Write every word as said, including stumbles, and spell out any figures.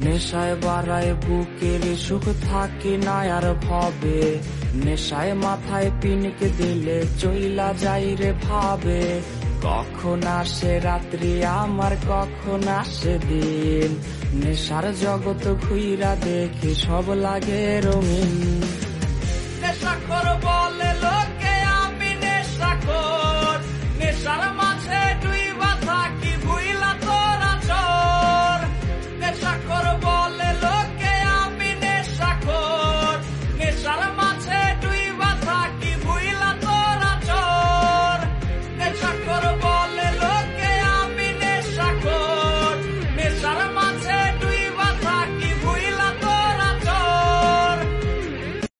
নেশায় বাড়ায় বুকের সুখ থাকে না আর ভবে, নেশায় মাথায় পিনকে দিলে চইলা যাই রে ভাবে। কখন আসে রাত্রি আমার কখন আসে দিন, নেশার জগৎ ঘুইরা দেখি সব লাগে রঙিন। নেশা করবো